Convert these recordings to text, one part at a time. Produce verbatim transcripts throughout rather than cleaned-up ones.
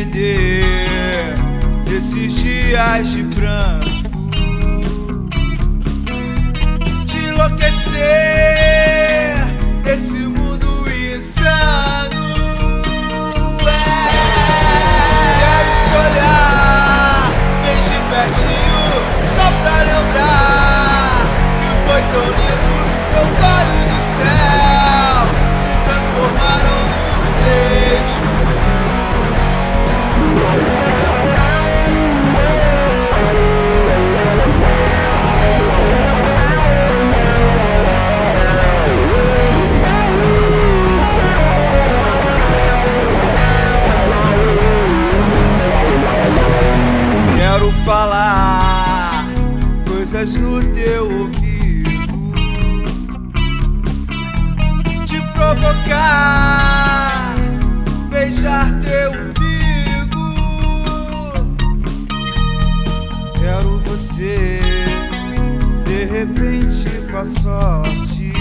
arrepender desses dias de pranto, de enlouquecer desse mundo insano. É. Quero te olhar bem de pertinho, só pra lembrar que foi tão lindo. Meus olhos do céu se transformaram num beijo. Quero falar coisas no teu ouvido, te provocar, beijar teu umbigo. Quero você, de repente, com a sorte.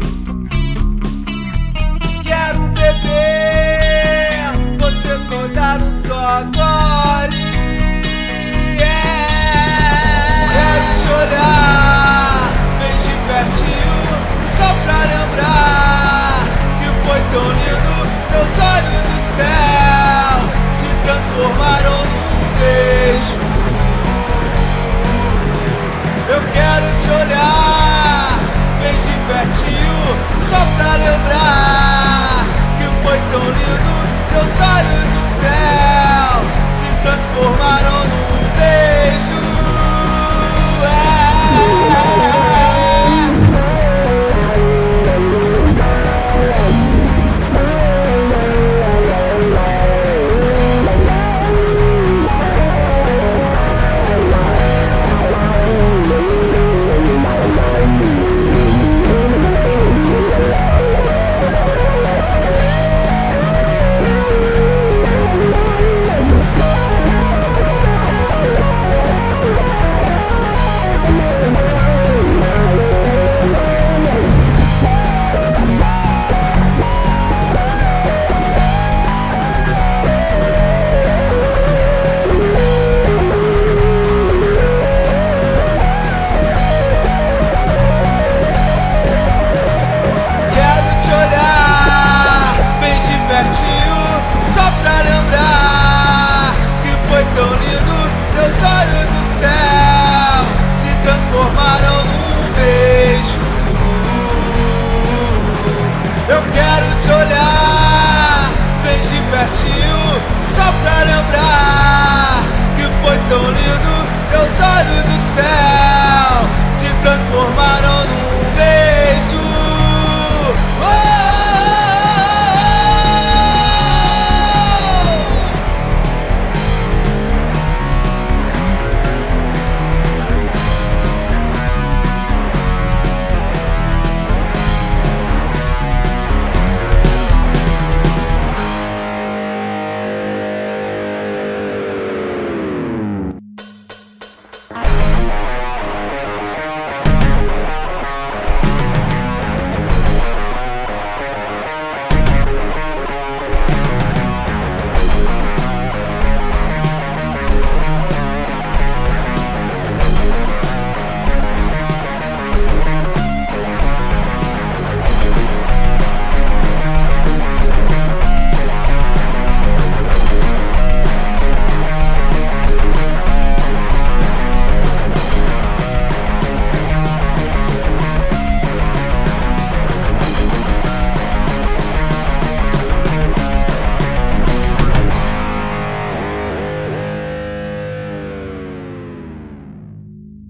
Quero beber você toda num só gole. Quero te olhar bem de pertinho, só pra lembrar que foi tão lindo. Meus olhos do céu se transformaram num beijo. Eu quero te olhar bem de pertinho, só pra lembrar que foi tão lindo. Meus olhos